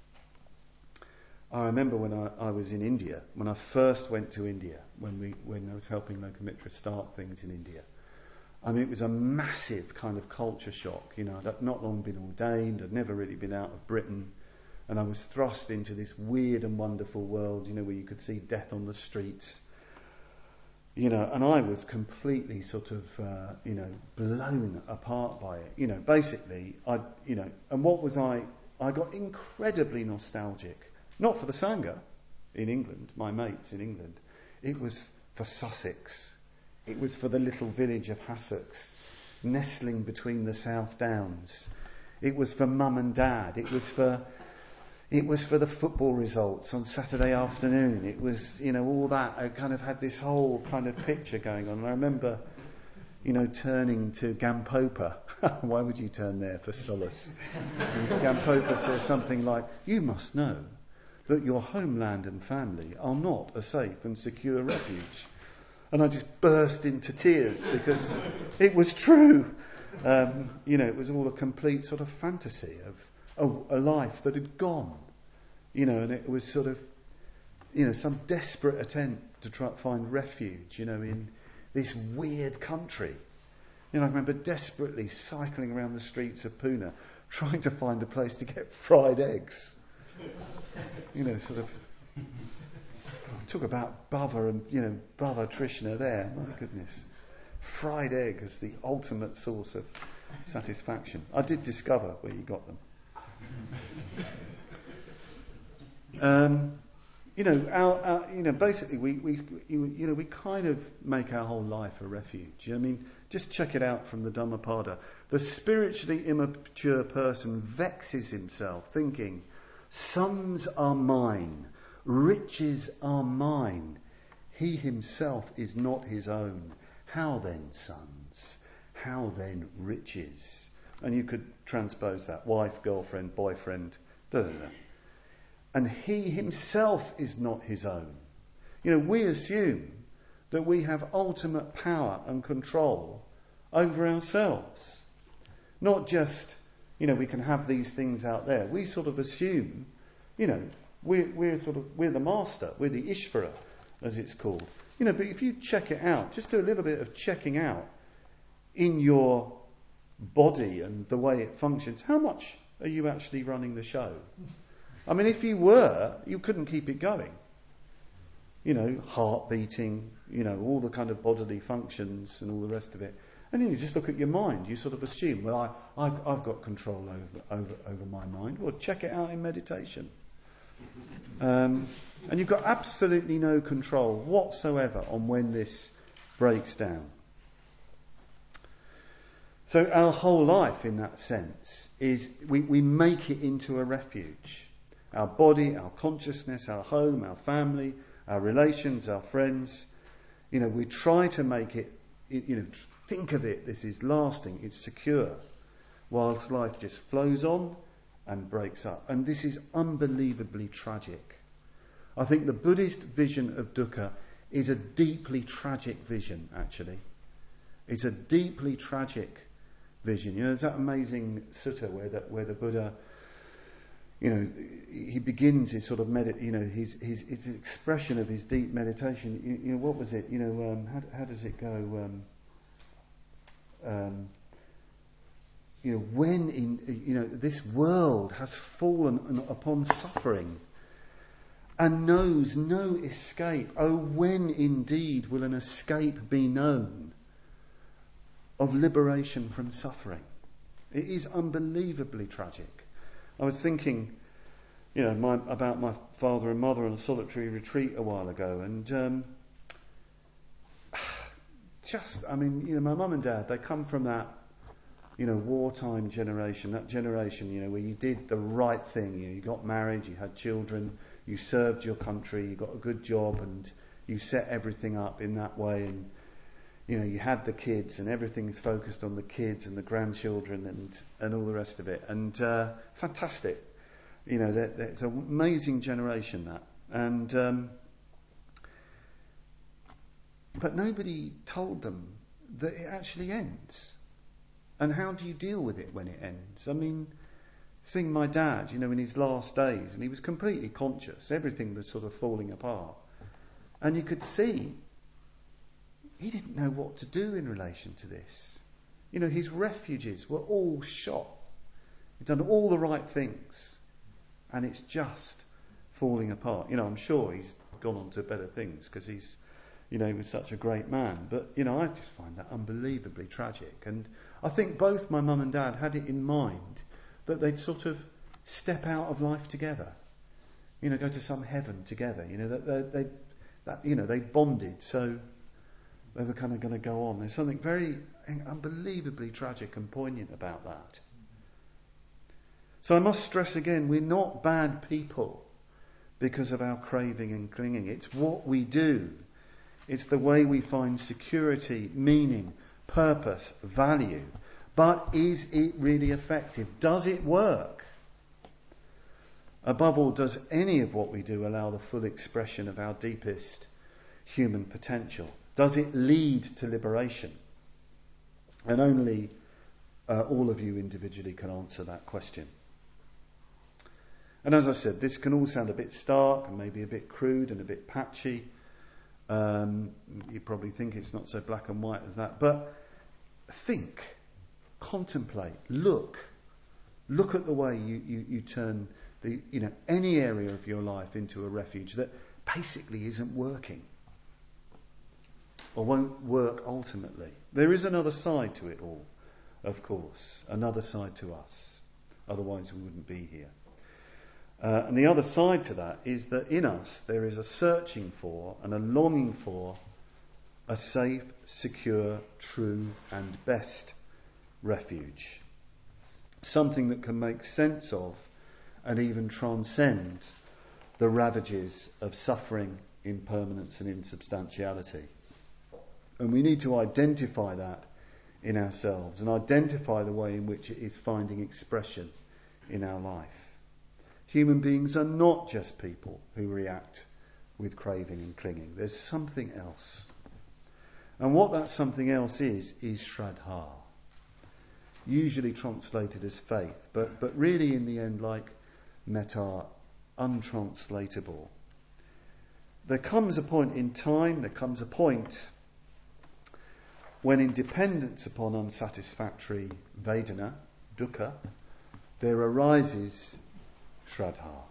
I remember when I, I was in India, when I first went to India, when we when I was helping Lokamitra start things in India. I mean, it was a massive kind of culture shock. You know, I'd not long been ordained, I'd never really been out of Britain, and I was thrust into this weird and wonderful world, you know, where you could see death on the streets. You know, and I was completely sort of, uh, you know, blown apart by it. You know, basically, I, you know, and what was I? I got incredibly nostalgic. Not for the Sangha in England, my mates in England. It was for Sussex. It was for the little village of Hassocks, nestling between the South Downs. It was for mum and dad. It was for, it was for the football results on Saturday afternoon. It was, you know, all that. I kind of had this whole kind of picture going on. And I remember, you know, turning to Gampopa. Why would you turn there for solace? And Gampopa says something like, "You must know that your homeland and family are not a safe and secure refuge." And I just burst into tears because it was true. Um, you know, it was all a complete sort of fantasy of a, a life that had gone. You know, and it was sort of, you know, some desperate attempt to try to find refuge, you know, in this weird country. You know, I remember desperately cycling around the streets of Pune trying to find a place to get fried eggs. You know, sort of... Talk about Bhava and, you know, Bhava Trishna there. My goodness. Fried egg as the ultimate source of satisfaction. I did discover where you got them. um, you know, our, our, you know, basically we, we, you, you know, we kind of make our whole life a refuge. I mean, just check it out from the Dhammapada. The spiritually immature person vexes himself, thinking, "Sons are mine. Riches are mine. He himself is not his own. How then sons? How then riches?" And you could transpose that. Wife, girlfriend, boyfriend, da da da. And he himself is not his own. You know, we assume that we have ultimate power and control over ourselves. Not just, you know, we can have these things out there. We sort of assume, you know, We're, we're sort of we're the master, we're the Ishvara, as it's called. You know, but if you check it out, just do a little bit of checking out. in your body and the way it functions, how much are you actually running the show? I mean, if you were, you couldn't keep it going. You know, heart beating, you know, all the kind of bodily functions and all the rest of it. And then you just look at your mind. You sort of assume, well, I, I, I've got control over, over, over my mind. Well, check it out in meditation. Um, and you've got absolutely no control whatsoever on when this breaks down. So our whole life, in that sense, is we, we make it into a refuge. Our body, our consciousness, our home, our family, our relations, our friends. You know, we try to make it, you know, think of it, this is lasting, it's secure, whilst life just flows on and breaks up. And this is unbelievably tragic. I think the Buddhist vision of dukkha is a deeply tragic vision, actually. It's a deeply tragic vision. You know, there's that amazing sutta where the, where the Buddha, you know, he begins his sort of medit, you know, his his his expression of his deep meditation. You, you know, what was it? You know, um, how how does it go? Um, um, you know, when in you know this world has fallen upon suffering and knows no escape. Oh, when indeed will an escape be known of liberation from suffering? It is unbelievably tragic. I was thinking, you know, my, about my father and mother on a solitary retreat a while ago, and um, just, I mean, you know, my mum and dad, they come from that, you know, wartime generation, that generation, you know, where you did the right thing. You know, you got married, you had children, you served your country, you got a good job, and you set everything up in that way, and you know, you had the kids, and everything's focused on the kids and the grandchildren and and all the rest of it. And uh, fantastic, you know, they're, they're, it's an amazing generation that. And um, but nobody told them that it actually ends. And how do you deal with it when it ends? I mean, seeing my dad, you know, in his last days, and he was completely conscious. Everything was sort of falling apart, and you could see he didn't know what to do in relation to this. You know, his refuges were all shot. He'd done all the right things, and it's just falling apart. You know, I'm sure he's gone on to better things because he's, you know, he was such a great man. But, you know, I just find that unbelievably tragic. And I think both my mum and dad had it in mind that they'd sort of step out of life together. You know, go to some heaven together. You know, that they, they, that you know, they bonded so. They were kind of going to go on. There's something very unbelievably tragic and poignant about that. So I must stress again, we're not bad people because of our craving and clinging. It's what we do. It's the way we find security, meaning, purpose, value. But is it really effective? Does it work? Above all, does any of what we do allow the full expression of our deepest human potential? Does it lead to liberation? And only uh, all of you individually can answer that question. And as I said, this can all sound a bit stark and maybe a bit crude and a bit patchy. Um, you probably think it's not so black and white as that. But think, contemplate, look. Look at the way you, you, you turn the, you know, any area of your life into a refuge that basically isn't working. Or won't work ultimately. There is another side to it all, of course. Another side to us. Otherwise we wouldn't be here. Uh, and the other side to that is that in us there is a searching for and a longing for a safe, secure, true and best refuge. Something that can make sense of and even transcend the ravages of suffering, impermanence and insubstantiality. And we need to identify that in ourselves and identify the way in which it is finding expression in our life. Human beings are not just people who react with craving and clinging. There's something else. And what that something else is, is Shraddha. Usually translated as faith, but, but really in the end like metta, untranslatable. There comes a point in time, there comes a point when in dependence upon unsatisfactory Vedana, dukkha, there arises Shraddha.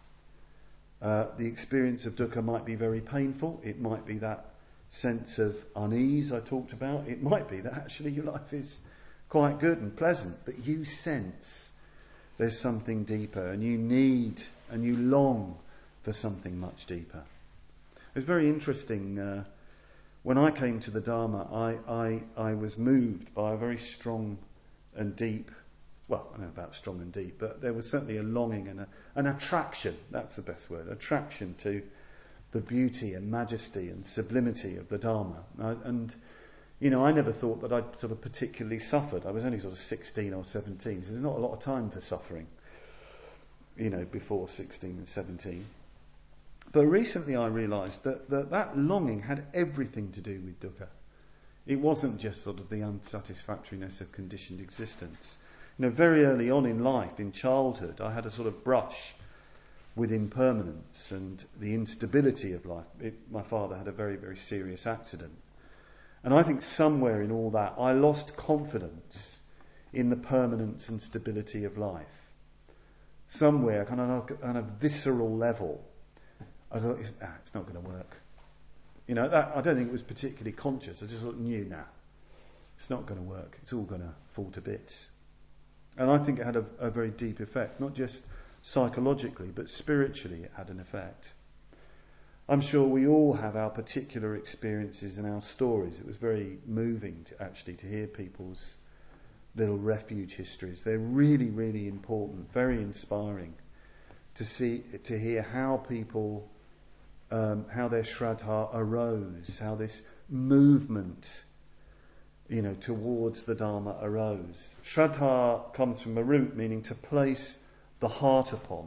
Uh, the experience of dukkha might be very painful. It might be that sense of unease I talked about. It might be that actually your life is quite good and pleasant, but you sense there's something deeper, and you need and you long for something much deeper. It was very interesting. Uh, when I came to the Dharma, I, I, I was moved by a very strong and deep, well, I don't know about strong and deep, but there was certainly a longing and a, an attraction, that's the best word, attraction to the beauty and majesty and sublimity of the Dharma. I, and, you know, I never thought that I'd sort of particularly suffered. I was only sort of sixteen or seventeen, so there's not a lot of time for suffering, you know, before sixteen and seventeen. But recently I realised that, that that longing had everything to do with dukkha. It wasn't just sort of the unsatisfactoriness of conditioned existence. You know, very early on in life, in childhood, I had a sort of brush with impermanence and the instability of life. It, my father had a very, very serious accident. And I think somewhere in all that, I lost confidence in the permanence and stability of life. Somewhere, kind of on a visceral level, I thought, it's, ah, it's not going to work. You know, that, I don't think it was particularly conscious. I just thought, knew, nah, it's not going to work. It's all going to fall to bits. And I think it had a, a very deep effect, not just psychologically, but spiritually it had an effect. I'm sure we all have our particular experiences and our stories. It was very moving to actually to hear people's little refuge histories. They're really, really important, very inspiring to see, to hear how people, um, how their Shraddha arose, how this movement, you know, towards the Dharma arose. Shraddha comes from a root meaning to place the heart upon.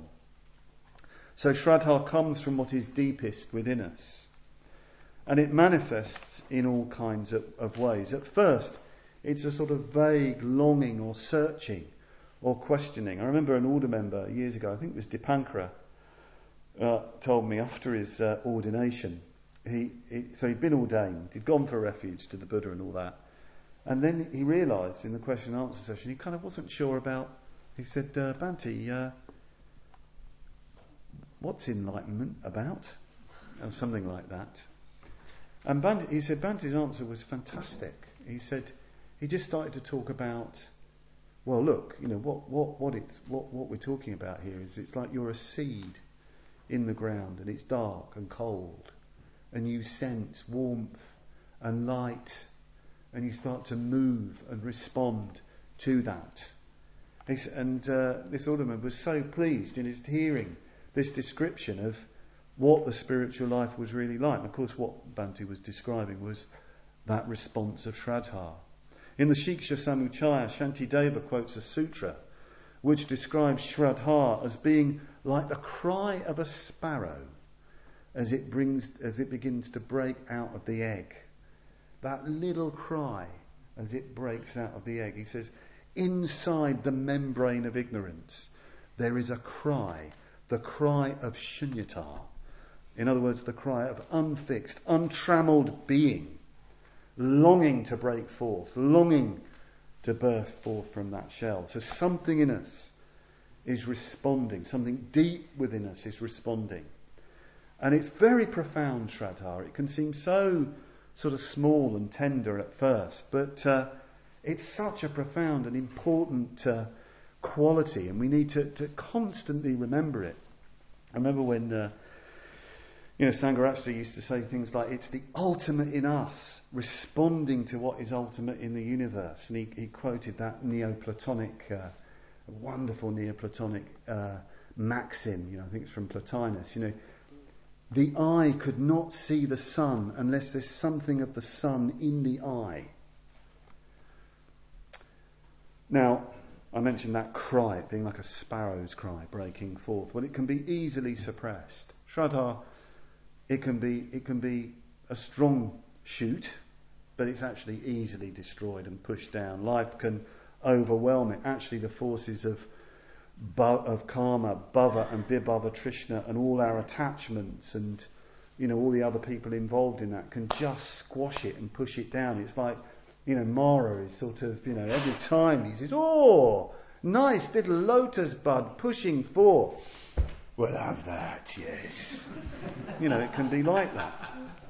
So Shraddha comes from what is deepest within us. And it manifests in all kinds of, of ways. At first, it's a sort of vague longing or searching or questioning. I remember an order member years ago, I think it was Dipankara, uh, told me after his uh, ordination, he, he so he'd been ordained, he'd gone for refuge to the Buddha and all that. And then he realised in the question and answer session, he kind of wasn't sure about, he said, uh, Bhante, uh, what's enlightenment about? Or something like that. And Bhante, he said Bhante's answer was fantastic. He said, he just started to talk about, well, look, you know, what, what, what, it's, what, what we're talking about here is it's like you're a seed in the ground and it's dark and cold and you sense warmth and light and you start to move and respond to that. And uh, this alderman was so pleased in his hearing this description of what the spiritual life was really like. And of course, what Bhante was describing was that response of Shraddha. In the Shiksha Samuccaya, Shantideva quotes a sutra which describes Shraddha as being like the cry of a sparrow as it brings, as it begins to break out of the egg. That little cry as it breaks out of the egg. He says, inside the membrane of ignorance, there is a cry, the cry of shunyata. In other words, the cry of unfixed, untrammeled being, longing to break forth, longing to burst forth from that shell. So something in us is responding, something deep within us is responding. And it's very profound, Shraddha. It can seem so sort of small and tender at first, but uh, it's such a profound and important uh, quality, and we need to, to constantly remember it. I remember when uh, you know, Sangharakshita used to say things like, it's the ultimate in us responding to what is ultimate in the universe. And he, he quoted that Neoplatonic, uh, wonderful Neoplatonic uh, maxim, you know, I think it's from Plotinus, you know, the eye could not see the sun unless there's something of the sun in the eye. Now, I mentioned that cry, it being like a sparrow's cry breaking forth. Well, it can be easily suppressed. Shraddha, it can be it can be a strong shoot, but it's actually easily destroyed and pushed down. Life can overwhelm it. Actually, the forces of of karma, bhava and vibhava trishna, and all our attachments and, you know, all the other people involved in that can just squash it and push it down. It's like you know, Mara is sort of, you know, every time he says, oh, nice little lotus bud pushing forth. We'll have that, yes. You know, it can be like that.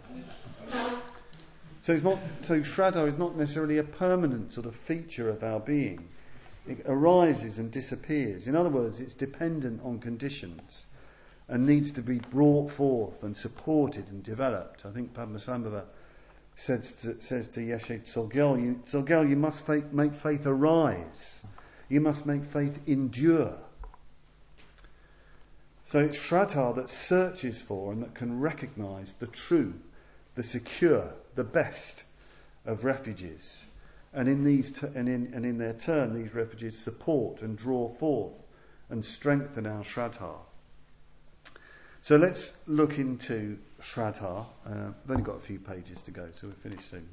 So it's not. So Shraddha is not necessarily a permanent sort of feature of our being. It arises and disappears. In other words, it's dependent on conditions and needs to be brought forth and supported and developed. I think Padmasambhava says to, says to Yeshe Tsogyal, you, Tsogyal, you must faith, make faith arise. You must make faith endure. So it's Shraddha that searches for and that can recognise the true, the secure, the best of refuges. And in these t- and in and in their turn, these refuges support and draw forth and strengthen our Shraddha. So let's look into Shraddha. Uh, I've only got a few pages to go, so we'll finish soon.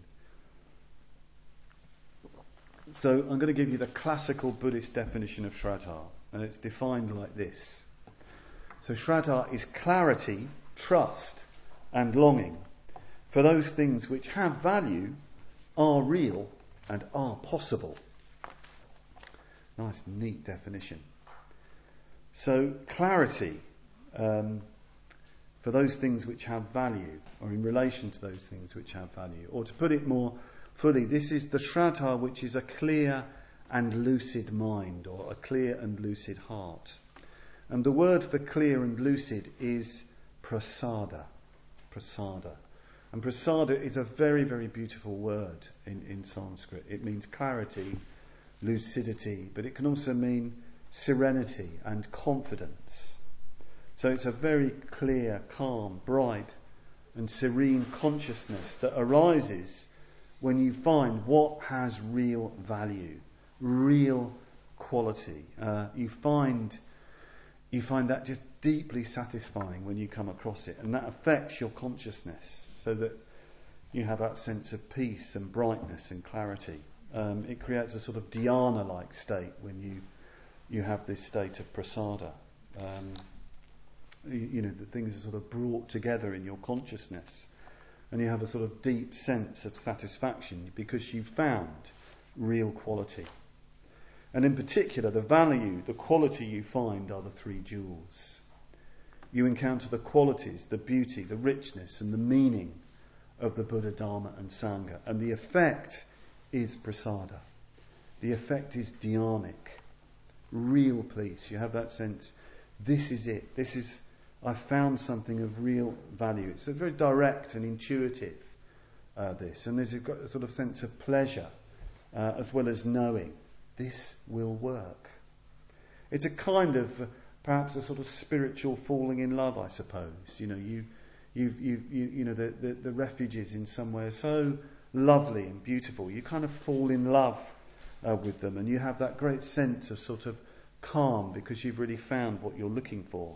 So I'm going to give you the classical Buddhist definition of Shraddha, and it's defined like this. So Shraddha is clarity, trust, and longing for those things which have value, are real, and are possible. Nice, neat definition. So clarity um, for those things which have value, or in relation to those things which have value. Or to put it more fully, this is the Shraddha which is a clear and lucid mind, or a clear and lucid heart. And the word for clear and lucid is prasada. Prasada. And prasada is a very, very beautiful word in, in Sanskrit. It means clarity, lucidity, but it can also mean serenity and confidence. So it's a very clear, calm, bright and serene consciousness that arises when you find what has real value, real quality. Uh, you find you find that just deeply satisfying when you come across it, and that affects your consciousness so that you have that sense of peace and brightness and clarity. Um, it creates a sort of dhyana-like state when you you have this state of prasada. Um, you, you know, that things are sort of brought together in your consciousness, and you have a sort of deep sense of satisfaction because you've found real quality. And in particular, the value, the quality you find are the three jewels. You encounter the qualities, the beauty, the richness and the meaning of the Buddha, Dharma and Sangha. And the effect is prasada. The effect is dhyanic, real peace. You have that sense, this is it. This is, I found something of real value. It's a very direct and intuitive, uh, this. And there's a, got a sort of sense of pleasure uh, as well as knowing. This will work. It's a kind of, uh, perhaps a sort of spiritual falling in love, I suppose. You know, you, you've, you've, you, you know, the, the, the refuges in some way are so lovely and beautiful. You kind of fall in love uh, with them, and you have that great sense of sort of calm because you've really found what you're looking for.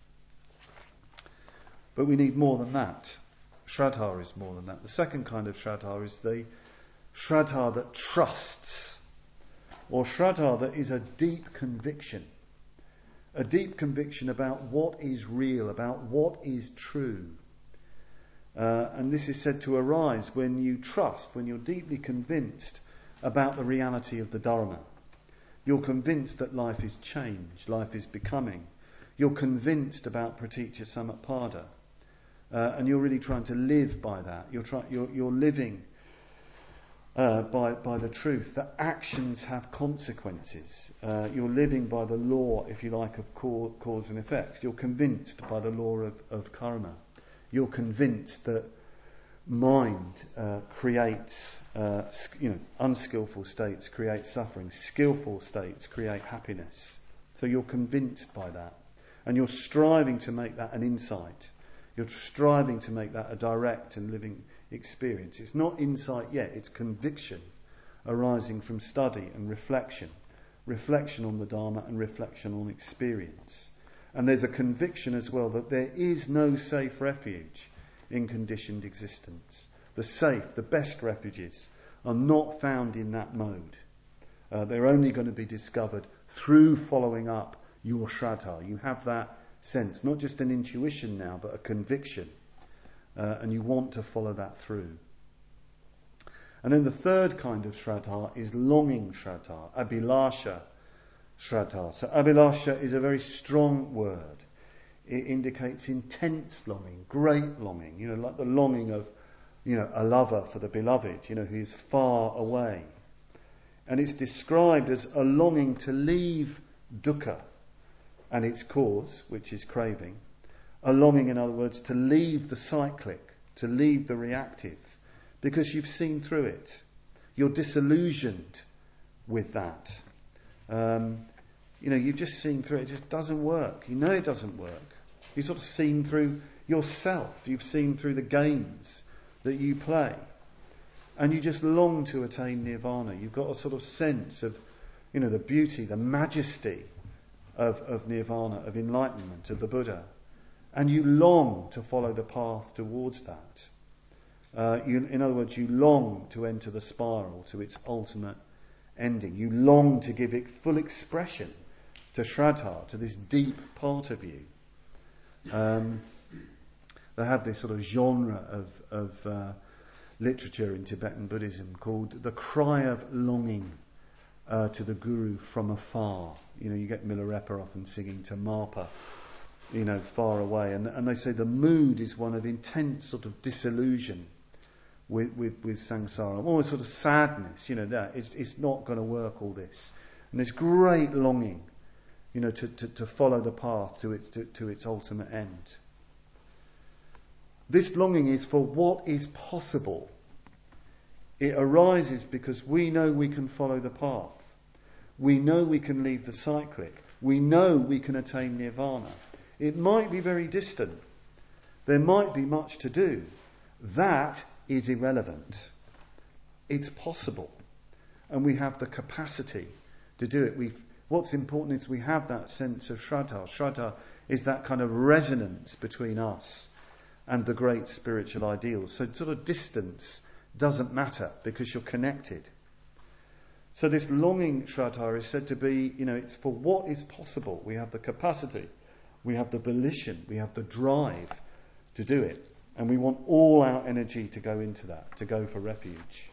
But we need more than that. Shraddha is more than that. The second kind of Shraddha is the Shraddha that trusts, or Shraddha that is a deep conviction. A deep conviction about what is real, about what is true. Uh, and this is said to arise when you trust, when you're deeply convinced about the reality of the Dharma. You're convinced that life is change, life is becoming. You're convinced about Pratitya Samutpada. Uh, and you're really trying to live by that. You're, try, you're, you're living Uh, by, by the truth that actions have consequences. Uh, you're living by the law, if you like, of cause, cause and effect. You're convinced by the law of, of karma. You're convinced that mind uh, creates, uh, sk- you know, unskillful states create suffering. Skillful states create happiness. So you're convinced by that. And you're striving to make that an insight. You're striving to make that a direct and living experience. It's not insight yet, it's conviction arising from study and reflection. Reflection on the Dharma and reflection on experience. And there's a conviction as well that there is no safe refuge in conditioned existence. The safe, the best refuges are not found in that mode. Uh, they're only going to be discovered through following up your Shraddha. You have that sense, not just an intuition now, but a conviction. Uh, and you want to follow that through. And then the third kind of Shraddha is longing Shraddha, Abhilasha Shraddha. So Abhilasha is a very strong word. It indicates intense longing, great longing, you know, like the longing of, you know, a lover for the beloved, you know, who is far away. And it's described as a longing to leave dukkha and its cause, which is craving. A longing, in other words, to leave the cyclic, to leave the reactive, because you've seen through it. You're disillusioned with that. Um, you know, you've just seen through it. It just doesn't work. You know it doesn't work. You've sort of seen through yourself. You've seen through the games that you play. And you just long to attain nirvana. You've got a sort of sense of, you know, the beauty, the majesty of, of nirvana, of enlightenment, of the Buddha. And you long to follow the path towards that. Uh, you, in other words, you long to enter the spiral to its ultimate ending. You long to give it full expression to Shraddha, to this deep part of you. Um, they have this sort of genre of, of uh, literature in Tibetan Buddhism called the cry of longing uh, to the Guru from afar. You know, you get Milarepa often singing to Marpa, you know, far away. And, and they say the mood is one of intense sort of disillusion with, with, with samsara, almost sort of sadness, you know, that it's, it's not going to work, all this. And this great longing, you know, to, to, to follow the path to its, to, to its ultimate end. This longing is for what is possible. It arises because we know we can follow the path. We know we can leave the cyclic. We know we can attain nirvana. It might be very distant. There might be much to do. That is irrelevant. It's possible. And we have the capacity to do it. We've, what's important is we have that sense of Shraddha. Shraddha is that kind of resonance between us and the great spiritual ideals. So sort of distance doesn't matter because you're connected. So this longing Shraddha is said to be, you know, it's for what is possible. We have the capacity, we have the volition, we have the drive to do it. And we want all our energy to go into that, to go for refuge.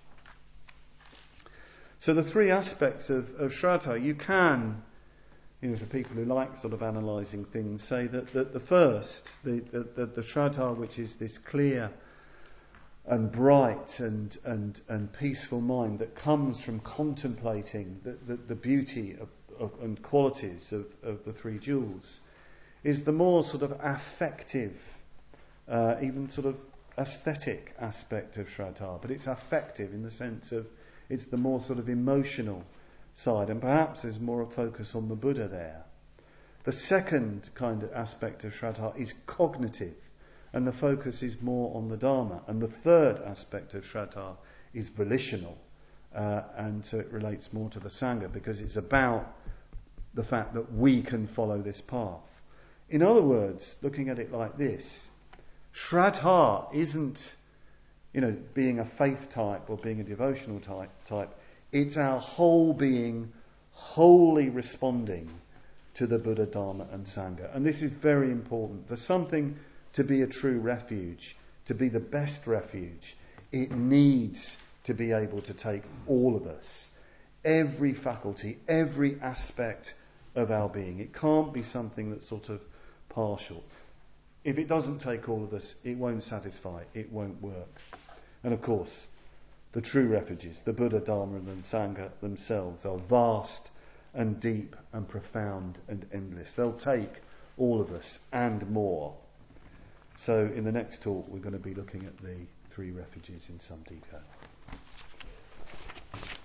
So the three aspects of, of Shraddha, you can, you know, for people who like sort of analysing things, say that, that the first, the, the, the, the Shraddha, which is this clear and bright and, and, and peaceful mind that comes from contemplating the, the, the beauty of, of, and qualities of, of the three jewels, is the more sort of affective, uh, even sort of aesthetic aspect of Shraddha. But it's affective in the sense of it's the more sort of emotional side, and perhaps there's more a focus on the Buddha there. The second kind of aspect of Shraddha is cognitive, and the focus is more on the Dharma. And the third aspect of Shraddha is volitional, uh, and so it relates more to the Sangha because it's about the fact that we can follow this path. In other words, looking at it like this, Shraddha isn't, you know, being a faith type or being a devotional type. type. It's our whole being wholly responding to the Buddha, Dharma and Sangha. And this is very important. For something to be a true refuge, to be the best refuge, it needs to be able to take all of us, every faculty, every aspect of our being. It can't be something that's sort of partial. If it doesn't take all of us, it won't satisfy, it won't work. And of course, the true refuges, the Buddha, Dharma and Sangha themselves, are vast and deep and profound and endless. They'll take all of us and more. So in the next talk, we're going to be looking at the three refuges in some detail.